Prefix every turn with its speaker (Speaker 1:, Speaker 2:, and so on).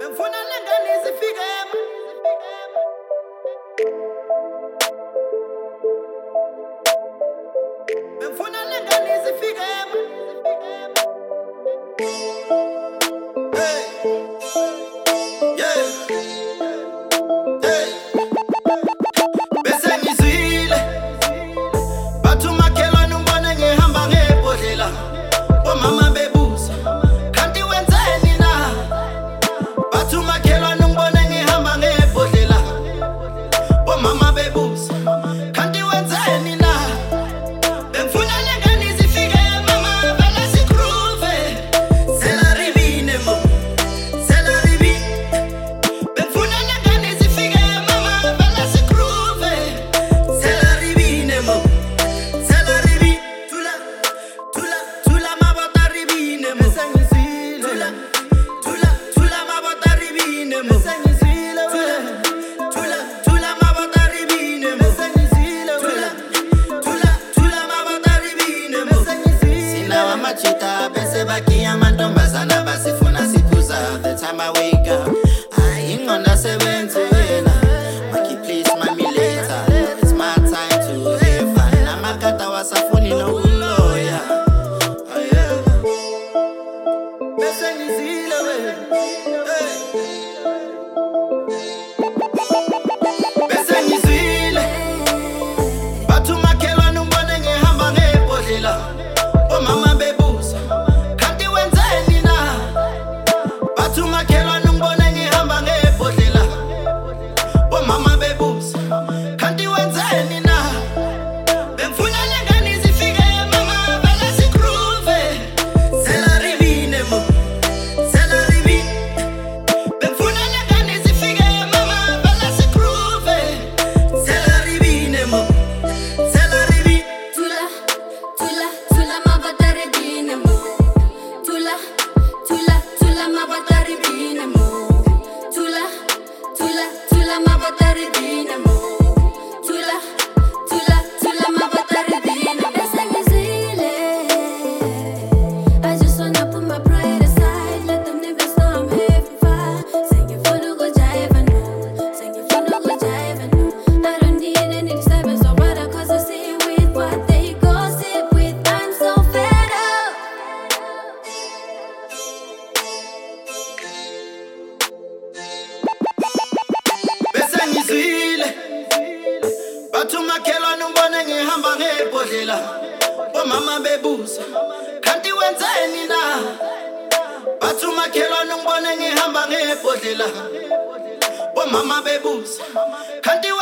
Speaker 1: Bengifuna lengane zifike Bengifuna lengane zifike Hey Yeah Hey Bese ngizwile Bathu makhelwane umbone ngihamba ngebhodlela Bomama bebuza kanti wenzeni na Bathu makhelwane umbone ngihamba ngebhodlela Bomama bebuza kanti wenzeni na Bengifuna lengane zifike mama vele sigroove Sela ribine mo Sela ribi Bengifuna lengane zifike mama vele sigroove Sela ribine mo Sela ribi Tula mabota ribine mo Tula mabota ribine mo Tula mabota ribine mo Tula mabota ribine mo Sinawa machita bese bakia mantombazana basifuna siphuza the time I wake up Ayingonda sebenze wena Maki please mami later It's my time to have fun Namakata wasafuni no uloya Oh yeah Bese ngizile we Bese ngizile Bathu makhelwane umbone ngihamba ngebhodlela Bomama bebuza kanti wenzeni na Bathu makhelwane umbone ngihamba ngebhodlela Bomama bebuza kanti wenzeni na Bengifuna lengane zifike mama vele sigroove Sela ribine mo Sela ribi Bengifuna lengane zifike mama vele sigroove Sela ribine mo Sela ribi
Speaker 2: Tula mabata ribine mo Tula mabata ribine mo Tula mabata ribine mo Tula mabata ribine mo Bese ngizile I just wanna put my pride aside Let them niggas know I'm having fun Sengifuna ukujive no Sengifuna ukujive no I don't need any disturbance or rather cause I see with what they gossip with I'm so fed up
Speaker 1: Bese ngizwile Bathu makhelwane umbone ngihamba ngebhodlela Bomama bebuza kanti wenzeni na Bathu makhelwane umbone ngihamba ngebhodlela Bomama bebuza kanti